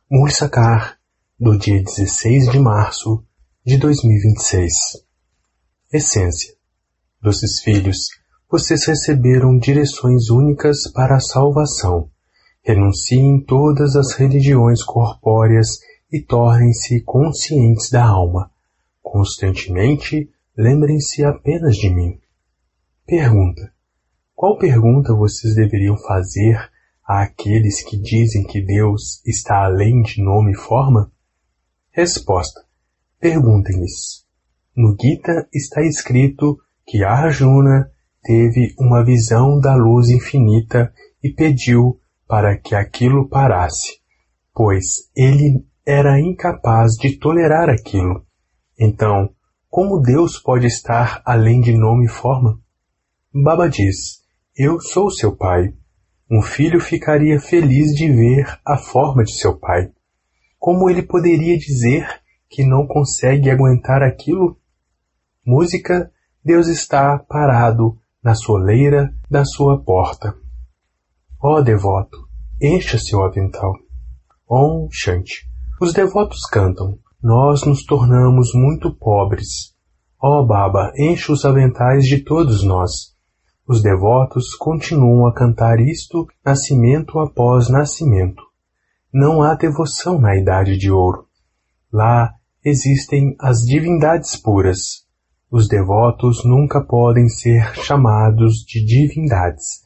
Mursakar, do dia 16 de março de 2026. Essência. Doces filhos, vocês receberam direções únicas para a salvação. Renunciem todas as religiões corpóreas e tornem-se conscientes da alma. Constantemente, lembrem-se apenas de mim. Pergunta. Qual pergunta vocês deveriam fazer àqueles que dizem que Deus está além de nome e forma? Resposta. Perguntem-lhes. No Gita está escrito que Arjuna teve uma visão da luz infinita e pediu para que aquilo parasse, pois ele era incapaz de tolerar aquilo. Então, como Deus pode estar além de nome e forma? Baba diz, eu sou seu pai. Um filho ficaria feliz de ver a forma de seu pai. Como ele poderia dizer que não consegue aguentar aquilo? Música, Deus está parado na soleira da sua porta. Ó devoto, encha seu avental. Om Shanti. Os devotos cantam, nós nos tornamos muito pobres. Ó Baba, encha os aventais de todos nós. Os devotos continuam a cantar isto nascimento após nascimento. Não há devoção na Idade de Ouro. Lá existem as divindades puras. Os devotos nunca podem ser chamados de divindades.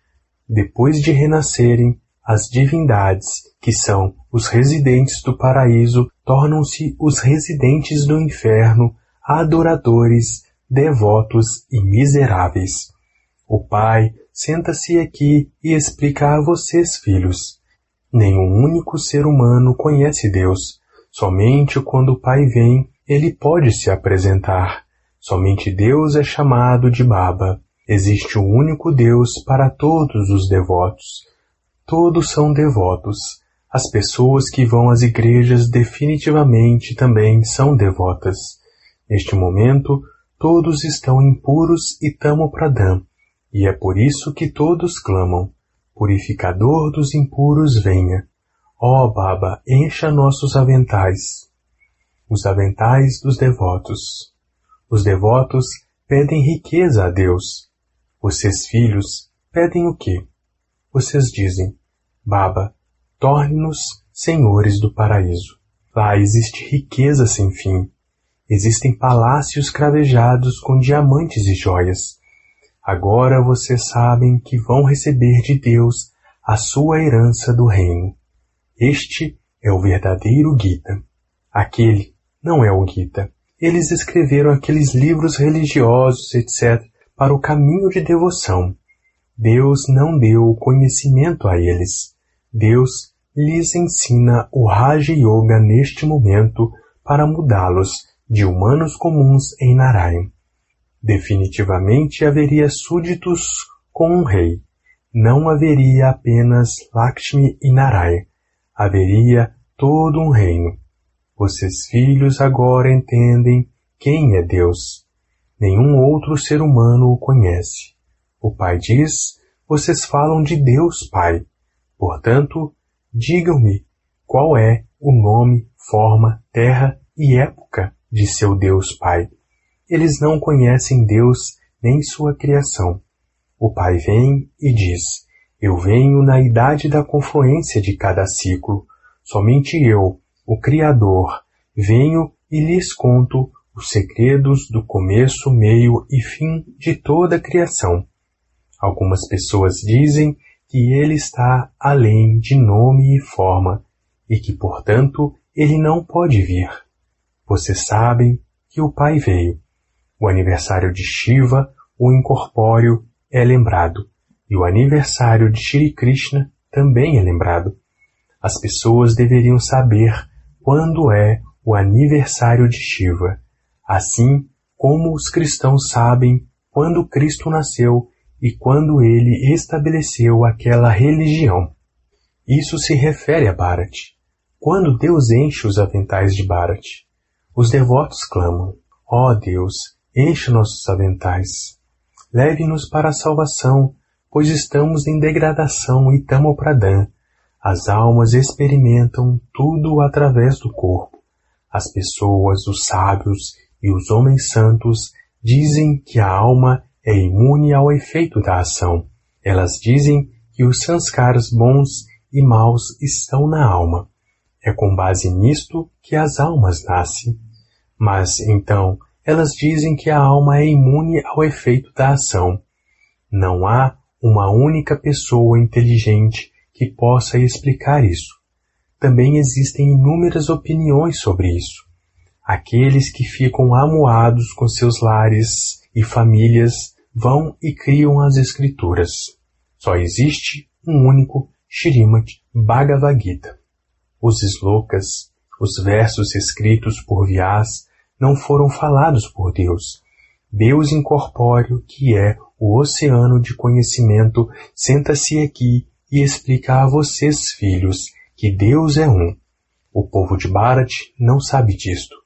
Depois de renascerem, as divindades, que são os residentes do paraíso, tornam-se os residentes do inferno, adoradores, devotos e miseráveis. O Pai senta-se aqui e explica a vocês, filhos. Nenhum único ser humano conhece Deus. Somente quando o Pai vem, ele pode se apresentar. Somente Deus é chamado de Baba. Existe um único Deus para todos os devotos. Todos são devotos. As pessoas que vão às igrejas definitivamente também são devotas. Neste momento, todos estão impuros e tamo pradam. E é por isso que todos clamam, purificador dos impuros venha. Ó Baba, encha nossos aventais. Os aventais dos devotos. Os devotos pedem riqueza a Deus. Vocês filhos pedem o quê? Vocês dizem, Baba, torne-nos senhores do paraíso. Lá existe riqueza sem fim. Existem palácios cravejados com diamantes e joias. Agora vocês sabem que vão receber de Deus a sua herança do reino. Este é o verdadeiro Gita. Aquele não é o Gita. Eles escreveram aqueles livros religiosos, etc., para o caminho de devoção. Deus não deu o conhecimento a eles. Deus lhes ensina o Raja Yoga neste momento para mudá-los de humanos comuns em Narayan. Definitivamente haveria súditos com um rei. Não haveria apenas Lakshmi e Narayan. Haveria todo um reino. Vocês filhos agora entendem quem é Deus. Nenhum outro ser humano o conhece. O Pai diz, vocês falam de Deus Pai. Portanto, digam-me qual é o nome, forma, terra e época de seu Deus Pai. Eles não conhecem Deus nem sua criação. O Pai vem e diz, eu venho na idade da confluência de cada ciclo. Somente eu, o Criador, venho e lhes conto os segredos do começo, meio e fim de toda a criação. Algumas pessoas dizem que ele está além de nome e forma, e que, portanto, ele não pode vir. Vocês sabem que o Pai veio. O aniversário de Shiva, o incorpóreo, é lembrado, e o aniversário de Shri Krishna também é lembrado. As pessoas deveriam saber quando é o aniversário de Shiva, assim como os cristãos sabem quando Cristo nasceu e quando ele estabeleceu aquela religião. Isso se refere a Bharat. Quando Deus enche os aventais de Bharat, os devotos clamam, ó Deus, enche nossos aventais. Leve-nos para a salvação, pois estamos em degradação e tamo pradam. As almas experimentam tudo através do corpo. As pessoas, os sábios e os homens santos dizem que a alma é imune ao efeito da ação. Elas dizem que os sanskaras bons e maus estão na alma. É com base nisto que as almas nascem. Mas, então, elas dizem que a alma é imune ao efeito da ação. Não há uma única pessoa inteligente que possa explicar isso. Também existem inúmeras opiniões sobre isso. Aqueles que ficam amuados com seus lares e famílias vão e criam as escrituras. Só existe um único Srimad Bhagavad Gita. Os slokas, os versos escritos por Vyasa, não foram falados por Deus. Deus incorpóreo, que é o oceano de conhecimento, senta-se aqui e explica a vocês, filhos, que Deus é um. O povo de Bharat não sabe disto.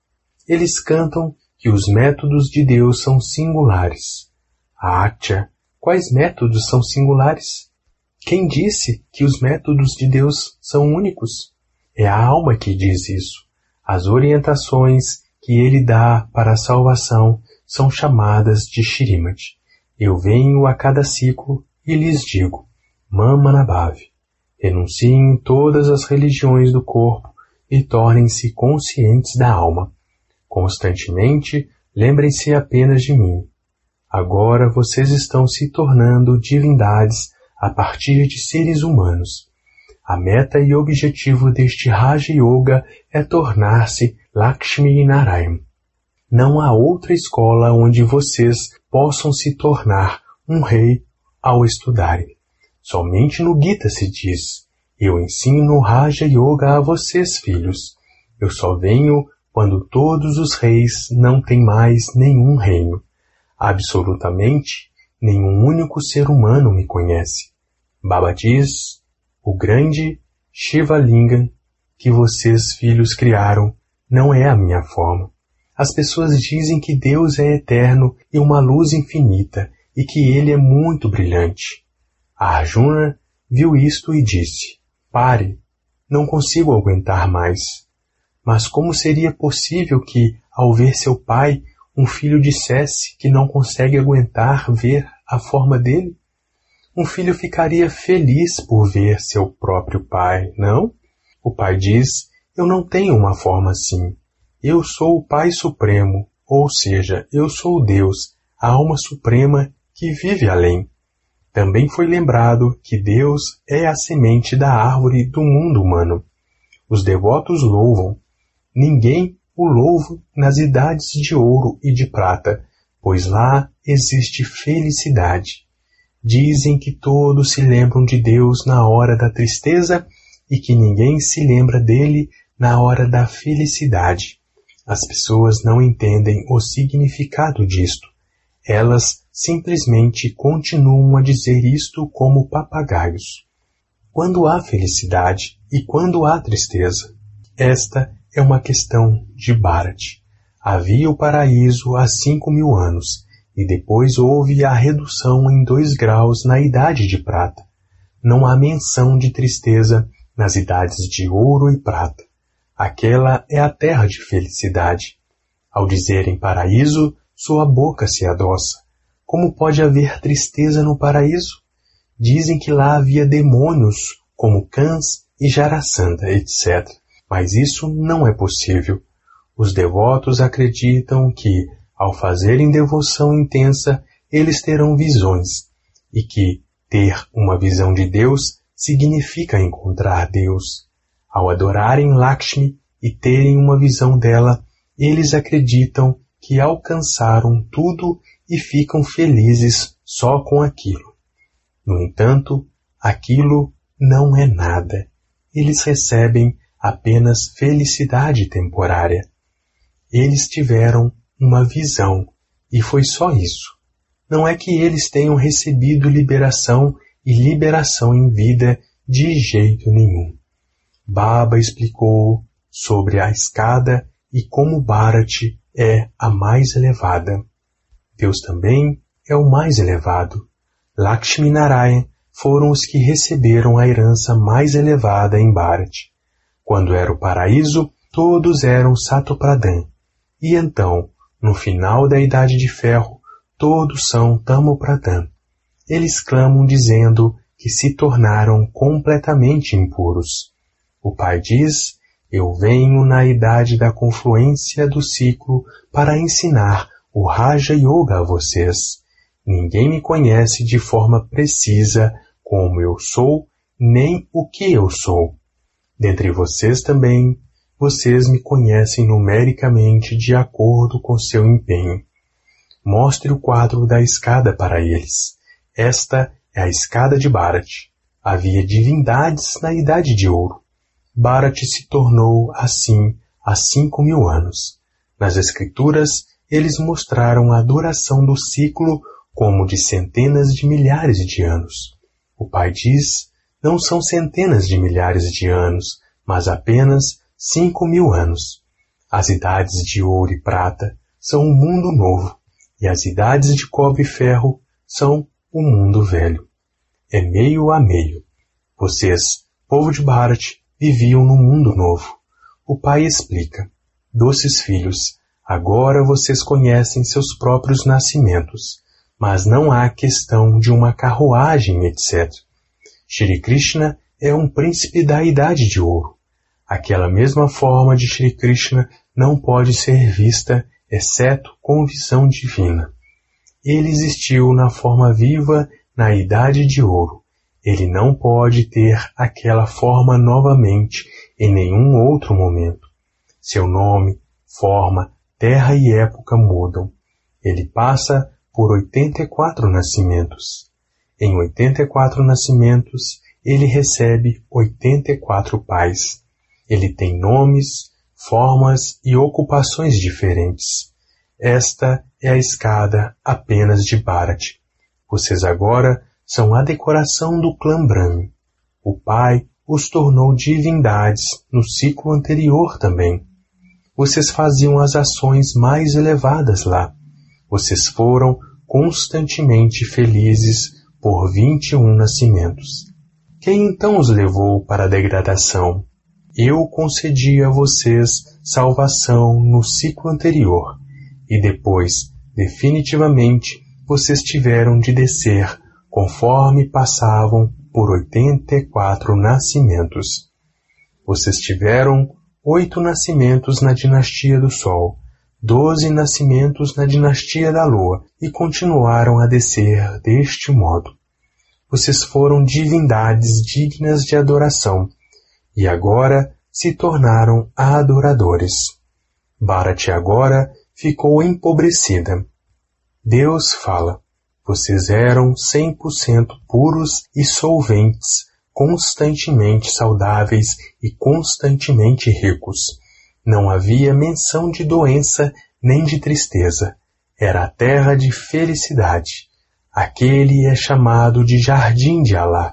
Eles cantam que os métodos de Deus são singulares. Atya, quais métodos são singulares? Quem disse que os métodos de Deus são únicos? É a alma que diz isso. As orientações que ele dá para a salvação são chamadas de Shrimad. Eu venho a cada ciclo e lhes digo, Mamanabhav, renunciem todas as religiões do corpo e tornem-se conscientes da alma. Constantemente, lembrem-se apenas de mim. Agora vocês estão se tornando divindades a partir de seres humanos. A meta e objetivo deste Raja Yoga é tornar-se Lakshmi Narayan. Não há outra escola onde vocês possam se tornar um rei ao estudarem. Somente no Gita se diz, eu ensino Raja Yoga a vocês, filhos. Eu só venho quando todos os reis não têm mais nenhum reino. Absolutamente, nenhum único ser humano me conhece. Baba diz, o grande Shiva Lingam que vocês, filhos, criaram, não é a minha forma. As pessoas dizem que Deus é eterno e uma luz infinita, e que ele é muito brilhante. Arjuna viu isto e disse, pare, não consigo aguentar mais. Mas como seria possível que, ao ver seu pai, um filho dissesse que não consegue aguentar ver a forma dele? Um filho ficaria feliz por ver seu próprio pai, não? O pai diz, eu não tenho uma forma assim. Eu sou o Pai Supremo, ou seja, eu sou Deus, a alma suprema que vive além. Também foi lembrado que Deus é a semente da árvore do mundo humano. Os devotos louvam. Ninguém o louva nas idades de ouro e de prata, pois lá existe felicidade. Dizem que todos se lembram de Deus na hora da tristeza e que ninguém se lembra dele na hora da felicidade. As pessoas não entendem o significado disto. Elas simplesmente continuam a dizer isto como papagaios. Quando há felicidade e quando há tristeza? Esta é uma questão de Bharat. Havia o paraíso há 5.000 anos, e depois houve a redução em 2 graus na idade de prata. Não há menção de tristeza nas idades de ouro e prata. Aquela é a terra de felicidade. Ao dizerem paraíso, sua boca se adoça. Como pode haver tristeza no paraíso? Dizem que lá havia demônios, como cães e Jarasandha, etc. Mas isso não é possível. Os devotos acreditam que, ao fazerem devoção intensa, eles terão visões, e que ter uma visão de Deus significa encontrar Deus. Ao adorarem Lakshmi e terem uma visão dela, eles acreditam que alcançaram tudo e ficam felizes só com aquilo. No entanto, aquilo não é nada. Eles recebem apenas felicidade temporária. Eles tiveram uma visão, e foi só isso. Não é que eles tenham recebido liberação e liberação em vida de jeito nenhum. Baba explicou sobre a escada e como Bharat é a mais elevada. Deus também é o mais elevado. Lakshmi Narayan foram os que receberam a herança mais elevada em Bharat. Quando era o paraíso, todos eram Satopradhan. E então, no final da Idade de Ferro, todos são Tamopradhan. Eles clamam dizendo que se tornaram completamente impuros. O Pai diz: eu venho na idade da confluência do ciclo para ensinar o Raja Yoga a vocês. Ninguém me conhece de forma precisa como eu sou, nem o que eu sou. Dentre vocês também, vocês me conhecem numericamente de acordo com seu empenho. Mostre o quadro da escada para eles. Esta é a escada de Bharat. Havia divindades na Idade de Ouro. Bharat se tornou assim há 5.000 anos. Nas Escrituras, eles mostraram a duração do ciclo como de centenas de milhares de anos. O Pai diz: não são centenas de milhares de anos, mas apenas 5.000 anos. As idades de ouro e prata são um mundo novo, e as idades de cobre e ferro são o mundo velho. É meio a meio. Vocês, povo de Bharat, viviam no mundo novo. O Pai explica: doces filhos, agora vocês conhecem seus próprios nascimentos, mas não há questão de uma carruagem, etc. Shri Krishna é um príncipe da Idade de Ouro. Aquela mesma forma de Shri Krishna não pode ser vista, exceto com visão divina. Ele existiu na forma viva na Idade de Ouro. Ele não pode ter aquela forma novamente em nenhum outro momento. Seu nome, forma, terra e época mudam. Ele passa por 84 nascimentos. Em 84 nascimentos, ele recebe 84 pais. Ele tem nomes, formas e ocupações diferentes. Esta é a escada apenas de Bharat. Vocês agora são a decoração do clã Brahmin. O Pai os tornou divindades no ciclo anterior também. Vocês faziam as ações mais elevadas lá. Vocês foram constantemente felizes por 21 nascimentos. Quem então os levou para a degradação? Eu concedi a vocês salvação no ciclo anterior, e depois, definitivamente, vocês tiveram de descer conforme passavam por 84 nascimentos. Vocês tiveram 8 nascimentos na dinastia do Sol, 12 nascimentos na dinastia da Lua, e continuaram a descer deste modo. Vocês foram divindades dignas de adoração, e agora se tornaram adoradores. Bharat agora ficou empobrecida. Deus fala: vocês eram 100% puros e solventes, constantemente saudáveis e constantemente ricos. Não havia menção de doença nem de tristeza. Era a terra de felicidade. Aquele é chamado de Jardim de Alá.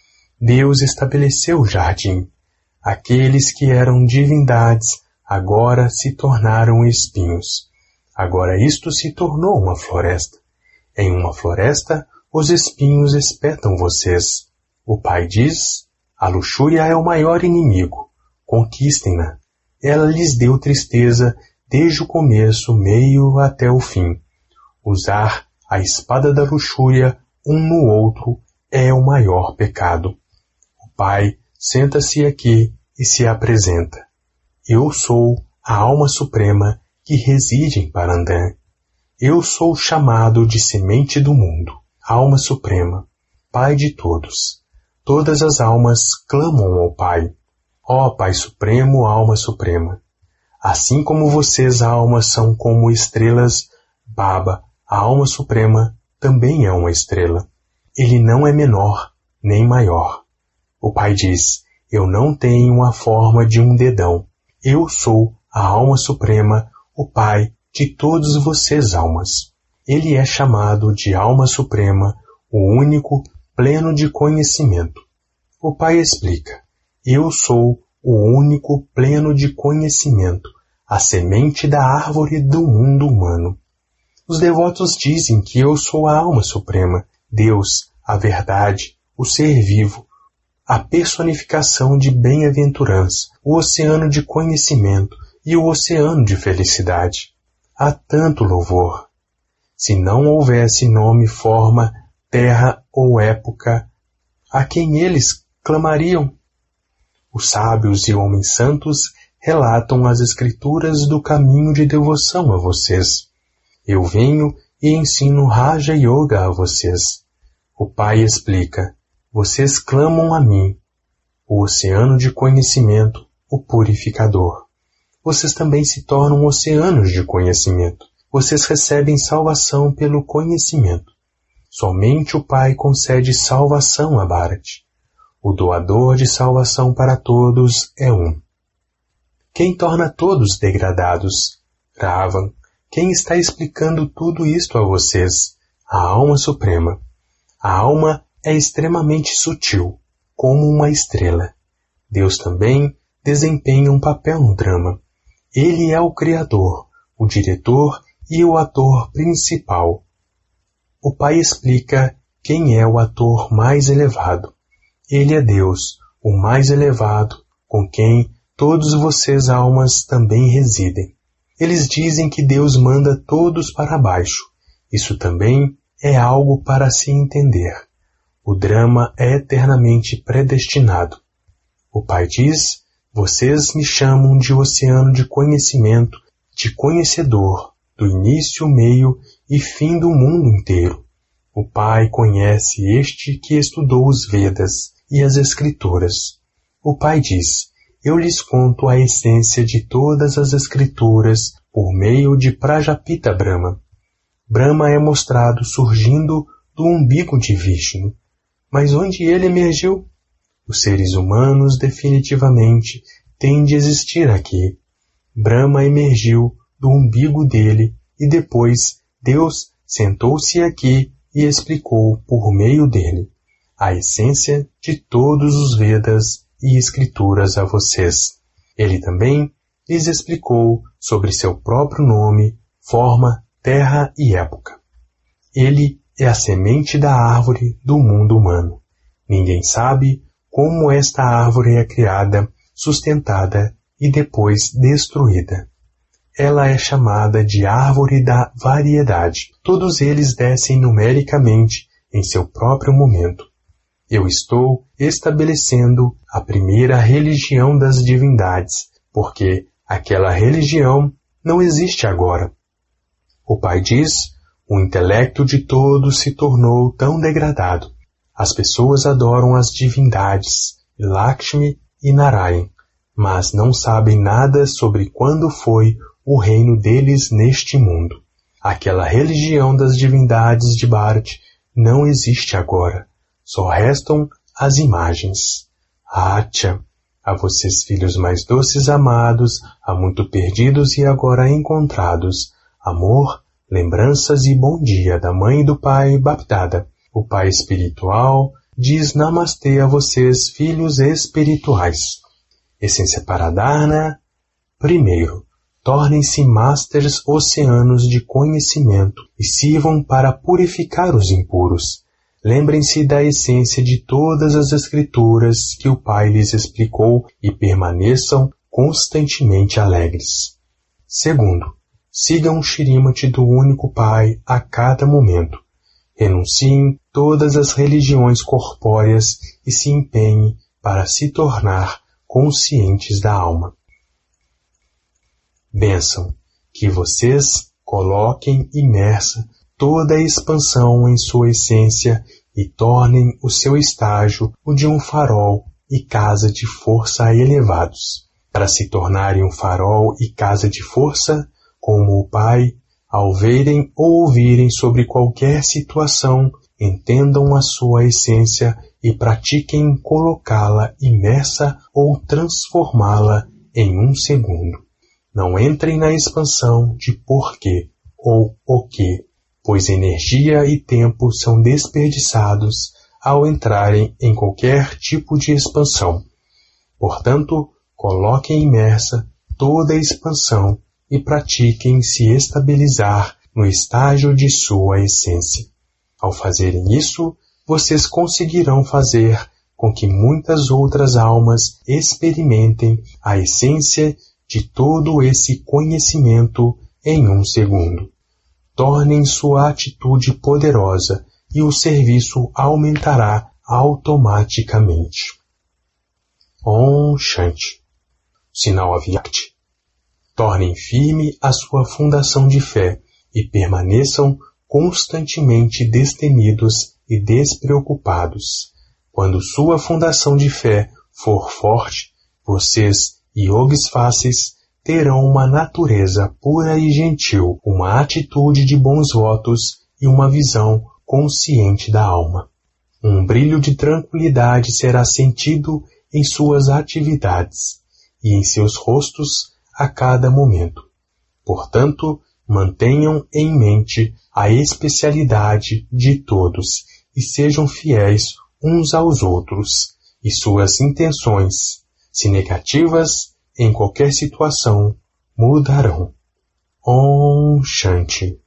Deus estabeleceu o jardim. Aqueles que eram divindades agora se tornaram espinhos. Agora isto se tornou uma floresta. Em uma floresta, os espinhos espetam vocês. O Pai diz: a luxúria é o maior inimigo. Conquistem-na. Ela lhes deu tristeza desde o começo, meio até o fim. Usar a espada da luxúria um no outro é o maior pecado. O Pai senta-se aqui e se apresenta. Eu sou a alma suprema que reside em Parandan. Eu sou chamado de semente do mundo, alma suprema, Pai de todos. Todas as almas clamam ao Pai. Ó Pai Supremo, alma suprema. Assim como vocês, almas, são como estrelas, Baba, a alma suprema, também é uma estrela. Ele não é menor, nem maior. O Pai diz: eu não tenho a forma de um dedão. Eu sou a alma suprema, o Pai de todos vocês, almas. Ele é chamado de alma suprema, o único, pleno de conhecimento. O Pai explica: eu sou o único, pleno de conhecimento, a semente da árvore do mundo humano. Os devotos dizem que eu sou a alma suprema, Deus, a verdade, o ser vivo, a personificação de bem-aventurança, o oceano de conhecimento e o oceano de felicidade. Há tanto louvor. Se não houvesse nome, forma, terra ou época, a quem eles clamariam? Os sábios e homens santos relatam as escrituras do caminho de devoção a vocês. Eu venho e ensino Raja Yoga a vocês. O Pai explica: vocês clamam a mim, o oceano de conhecimento, o purificador. Vocês também se tornam oceanos de conhecimento. Vocês recebem salvação pelo conhecimento. Somente o Pai concede salvação a Bharati. O doador de salvação para todos é um. Quem torna todos degradados? Ravan. Quem está explicando tudo isto a vocês? A alma suprema. A alma é extremamente sutil, como uma estrela. Deus também desempenha um papel no drama. Ele é o Criador, o diretor e o ator principal. O Pai explica quem é o ator mais elevado. Ele é Deus, o mais elevado, com quem todos vocês almas também residem. Eles dizem que Deus manda todos para baixo. Isso também é algo para se entender. O drama é eternamente predestinado. O Pai diz: vocês me chamam de oceano de conhecimento, de conhecedor, do início, meio e fim do mundo inteiro. O Pai conhece este que estudou os Vedas e as Escrituras. O Pai diz: eu lhes conto a essência de todas as Escrituras por meio de Prajapita Brahma. Brahma é mostrado surgindo do umbigo de Vishnu. Mas onde ele emergiu? Os seres humanos definitivamente têm de existir aqui. Brahma emergiu do umbigo dele e depois Deus sentou-se aqui e explicou por meio dele a essência de todos os Vedas e Escrituras a vocês. Ele também lhes explicou sobre seu próprio nome, forma, terra e época. Ele é a semente da árvore do mundo humano. Ninguém sabe como esta árvore é criada, sustentada e depois destruída. Ela é chamada de árvore da variedade. Todos eles descem numericamente em seu próprio momento. Eu estou estabelecendo a primeira religião das divindades, porque aquela religião não existe agora. O Pai diz: o intelecto de todos se tornou tão degradado. As pessoas adoram as divindades, Lakshmi e Narayan, mas não sabem nada sobre quando foi o reino deles neste mundo. Aquela religião das divindades de Bharati não existe agora. Só restam as imagens. Atya, a vocês filhos mais doces amados, há muito perdidos e agora encontrados. Amor, lembranças e bom dia da mãe e do pai Bapdada. O pai espiritual diz namastê a vocês, filhos espirituais. Essência para Dharna. Primeiro, tornem-se masters oceanos de conhecimento e sirvam para purificar os impuros. Lembrem-se da essência de todas as escrituras que o Pai lhes explicou e permaneçam constantemente alegres. Segundo, sigam o Shrimati do único Pai a cada momento. Renunciem todas as religiões corpóreas e se empenhem para se tornar conscientes da alma. Bênção, que vocês coloquem imersa toda a expansão em sua essência e tornem o seu estágio o de um farol e casa de força elevados. Para se tornarem um farol e casa de força, como o Pai, ao verem ou ouvirem sobre qualquer situação, entendam a sua essência e pratiquem colocá-la imersa ou transformá-la em um segundo. Não entrem na expansão de porquê ou o que, pois energia e tempo são desperdiçados ao entrarem em qualquer tipo de expansão. Portanto, coloquem imersa toda a expansão e pratiquem se estabilizar no estágio de sua essência. Ao fazerem isso, vocês conseguirão fazer com que muitas outras almas experimentem a essência de todo esse conhecimento em um segundo. Tornem sua atitude poderosa e o serviço aumentará automaticamente. Om Shanti. Sinal Avyakti. Tornem firme a sua fundação de fé e permaneçam constantemente destemidos e despreocupados. Quando sua fundação de fé for forte, vocês, yogis fáceis, terão uma natureza pura e gentil, uma atitude de bons votos e uma visão consciente da alma. Um brilho de tranquilidade será sentido em suas atividades e em seus rostos a cada momento. Portanto, mantenham em mente a especialidade de todos e sejam fiéis uns aos outros, e suas intenções, se negativas, em qualquer situação, mudarão. Om Shanti.